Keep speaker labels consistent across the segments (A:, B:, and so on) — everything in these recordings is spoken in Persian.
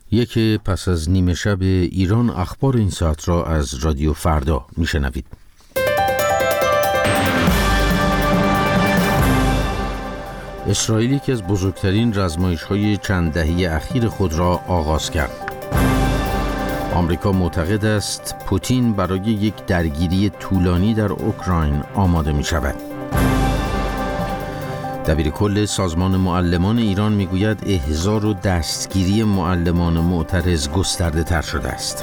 A: یک پس از نیمه شب ایران اخبار این ساعت را از رادیو فردا میشنوید. اسرائیل یکی از بزرگترین رزمایش‌های چند دهه اخیر خود را آغاز کرد. آمریکا معتقد است پوتین برای یک درگیری طولانی در اوکراین آماده می‌شود. دبیرکل سازمان معلمان ایران میگوید احضار و دستگیری معلمان معترض گسترده تر شده است.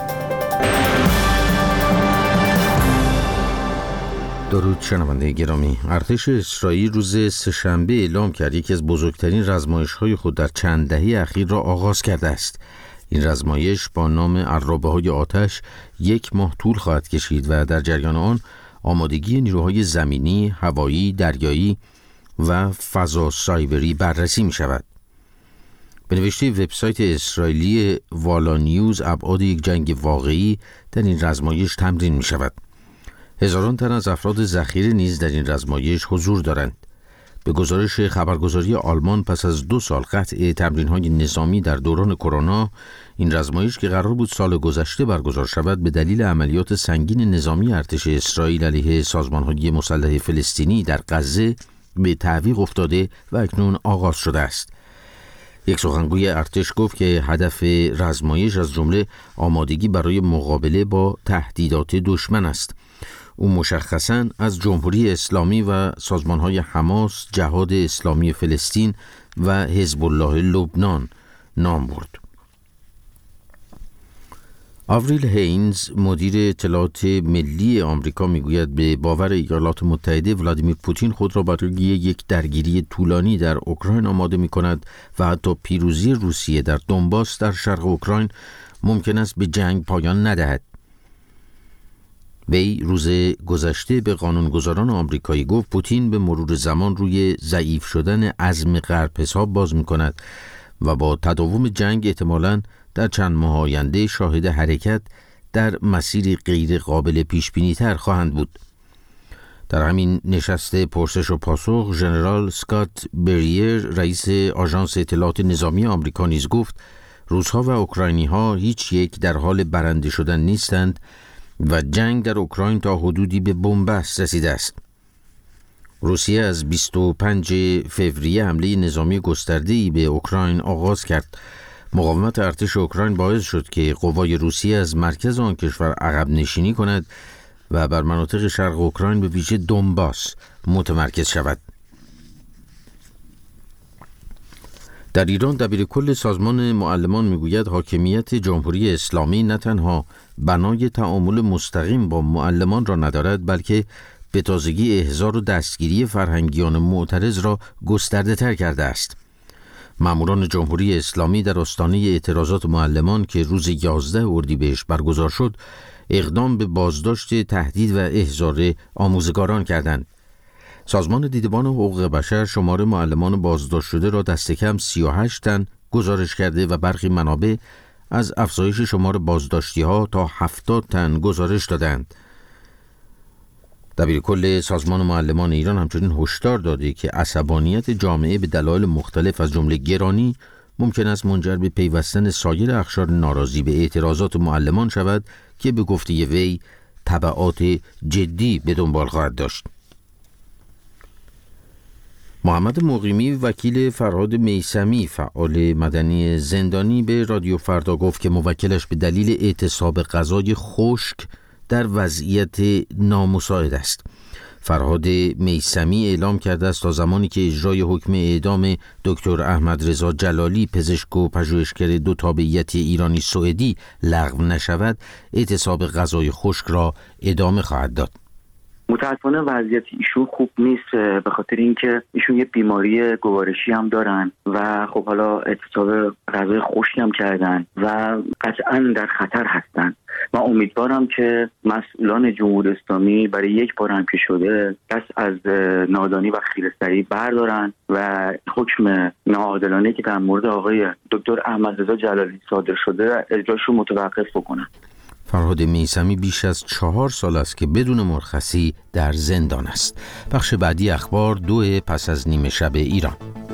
A: درود شنونده گرامی. ارتش اسرائیل روز سه‌شنبه اعلام کرد یکی از بزرگترین رزمایش‌های خود در چند دهه اخیر را آغاز کرده است. این رزمایش با نام عرابه‌های آتش 1 ماه طول خواهد کشید و در جریان آن آمادگی نیروهای زمینی، هوایی، دریایی و فضا سایبری بررسی می شود. به نوشته وبسایت اسرائیلی والا نیوز، ابعاد یک جنگ واقعی در این رزمایش تمرین می شود. هزاران تن از افراد ذخیره نیز در این رزمایش حضور دارند. به گزارش خبرگزاری آلمان پس از 2 سال قطع تمرین‌های نظامی در دوران کرونا، این رزمایش که قرار بود سال گذشته برگزار شود به دلیل عملیات سنگین نظامی ارتش اسرائیل علیه سازمان‌های مسلح فلسطینی در غزه به تعویق افتاده و اکنون آغاز شده است. یک سخنگوی ارتش گفت که هدف رزمایش از جمله آمادگی برای مقابله با تهدیدات دشمن است. او مشخصاً از جمهوری اسلامی و سازمان‌های حماس، جهاد اسلامی فلسطین و حزب الله لبنان نام برد. آوریل هینز، مدیر اطلاعات ملی آمریکا، میگوید به باور ایالات متحده ولادیمیر پوتین خود را برای یک درگیری طولانی در اوکراین آماده می‌کند و حتی پیروزی روسیه در دونباس در شرق اوکراین ممکن است به جنگ پایان ندهد. وی روز گذشته به قانونگذاران آمریکایی گفت پوتین به مرور زمان روی ضعیف شدن عزم غرب حساب باز می‌کند و با تداوم جنگ احتمالاً در چند ماه آینده شاهد حرکت در مسیری غیر قابل پیش بینی تر خواهند بود. در همین نشست پرسش و پاسخ، ژنرال اسکات بریر، رئیس آژانس اطلاعات نظامی آمریکا، نیز گفت روس‌ها و اوکراینی‌ها هیچ یک در حال برنده شدن نیستند و جنگ در اوکراین تا حدودی به بنبست رسیده است. روسیه از 25 فوریه حمله نظامی گسترده‌ای به اوکراین آغاز کرد. مقاومت ارتش اوکراین باعث شد که قوای روسیه از مرکز آن کشور عقب نشینی کند و بر مناطق شرق اوکراین به ویژه دونباس متمرکز شود. در ایران دبیرکل سازمان معلمان میگوید حاکمیت جمهوری اسلامی نه تنها بنای تعامل مستقیم با معلمان را ندارد، بلکه به تازگی احضار و دستگیری فرهنگیان معترض را گسترده تر کرده است. ماموران جمهوری اسلامی در آستانه اعتراضات معلمان که روز 11 اردیبهشت برگزار شد، اقدام به بازداشت، تهدید و احضار آموزگاران کردند. سازمان دیدبان حقوق بشر شمار معلمان بازداشت شده را دست کم 38 تن گزارش کرده و برخی منابع از افزایش شمار بازداشتی‌ها تا 70 تن گزارش دادند. دبیرکل سازمان معلمان ایران همچنین هشدار داده که عصبانیت جامعه به دلایل مختلف از جمله گرانی ممکن است منجر به پیوستن سایر اقشار ناراضی به اعتراضات معلمان شود که به گفته وی تبعات جدی به دنبال خواهد داشت. محمد مقیمی، وکیل فرهاد میثمی، فعال مدنی زندانی، به رادیو فردا گفت که موکلش به دلیل اعتصاب غذای خشک در وضعیت نامساعد است. فرهاد میثمی اعلام کرده است تا زمانی که اجرای حکم اعدام دکتر احمد رضا جلالی، پزشک و پژوهشگر 2 تابعیتی ایرانی سوئدی، لغو نشود، اعتصاب غذای خشک را ادامه خواهد داد.
B: متاسفانه وضعیت ایشون خوب نیست، به خاطر اینکه ایشون یه بیماری گوارشی هم دارن و خب حالا اعتصاب غذای خشک هم کردن و قطعا در خطر هستن. من امیدوارم که مسئولان جمهوری اسلامی برای یک بار هم که شده دست از نادانی و خیره‌سری بردارن و حکم ناعادلانه که در مورد آقای دکتر احمد رضا جلالی صادر شده اجراشو متوقف بکنن.
A: فرهاد میثمی بیش از 4 سال است که بدون مرخصی در زندان است. بخش بعدی اخبار 2 پس از نیمه شب ایران.